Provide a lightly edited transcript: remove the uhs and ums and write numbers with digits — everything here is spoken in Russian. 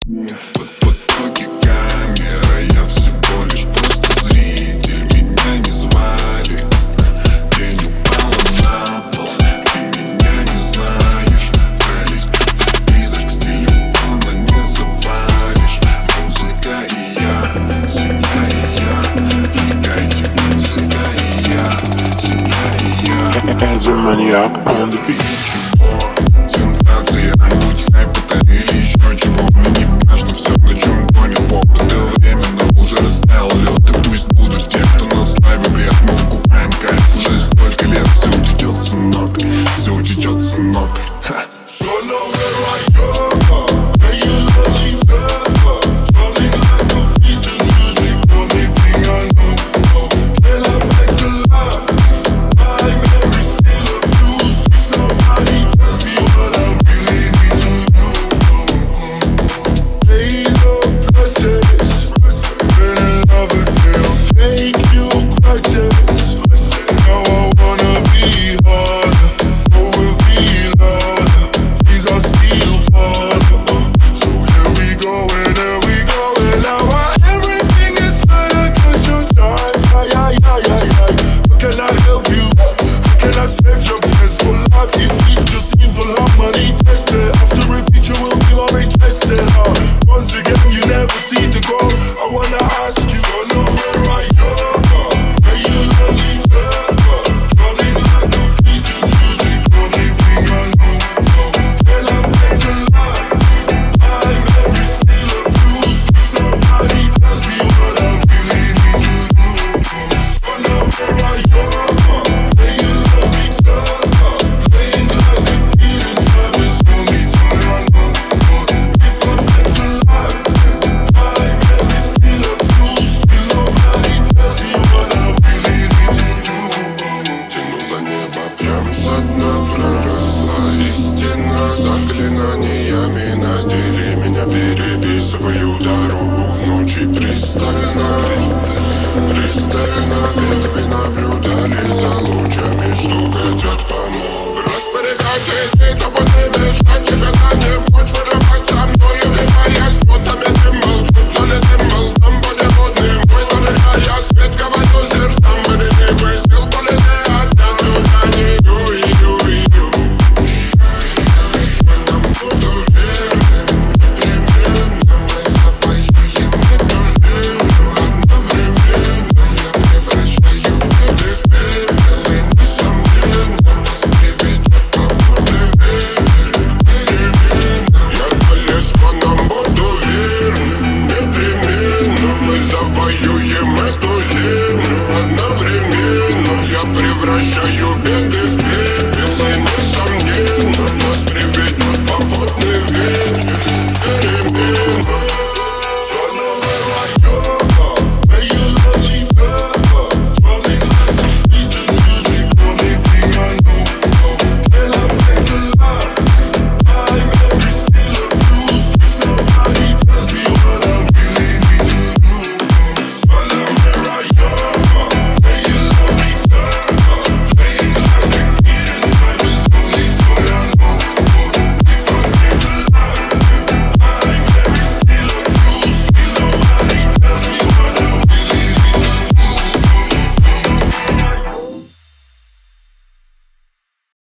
В потоке камера, я всего лишь просто зритель. Меня не звали, тень упала на пол. Ты меня не знаешь, пролетит призрак с телефона, не запалишь. Музыка и я, семья и я. Вникайте, музыка и я, семья и я. As a maniac on the beat. Сенсация, будь хайп это или еще чего. Мне не важно все, на чем гонит поп. Это временно уже растаял лед. И пусть будут те, кто нас лайве бред. Мы выкупаем кайф уже столько лет. Все утечет, сынок, все утечет, сынок. Заклинаниями надели меня, переписываю дорогу в ночи пристально.